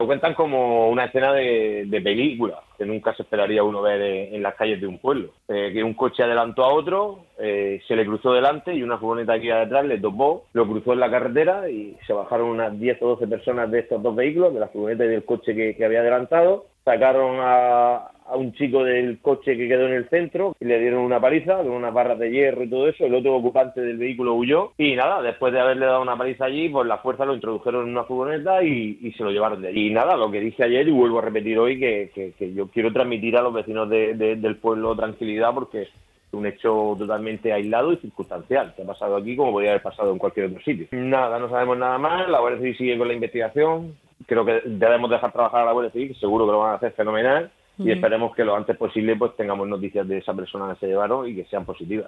Lo cuentan como una escena de película, que nunca se esperaría uno ver en las calles de un pueblo. Que un coche adelantó a otro, se le cruzó delante y una furgoneta que iba detrás le topó, lo cruzó en la carretera y se bajaron unas 10 o 12 personas de estos dos vehículos, de la furgoneta y del coche que había adelantado. Sacaron a un chico del coche que quedó en el centro y le dieron una paliza con unas barras de hierro y todo eso. El otro ocupante del vehículo huyó y nada, después de haberle dado una paliza allí, pues la fuerza lo introdujeron en una furgoneta y se lo llevaron de allí. Y nada, lo que dije ayer y vuelvo a repetir hoy, que yo quiero transmitir a los vecinos del pueblo tranquilidad, porque es un hecho totalmente aislado y circunstancial, que ha pasado aquí como podría haber pasado en cualquier otro sitio. Nada, no sabemos nada más, la Guardia Civil sigue con la investigación. Creo que debemos dejar trabajar a la Guardia Civil, seguro que lo van a hacer fenomenal, y esperemos que lo antes posible pues tengamos noticias de esa persona que se llevaron y que sean positivas.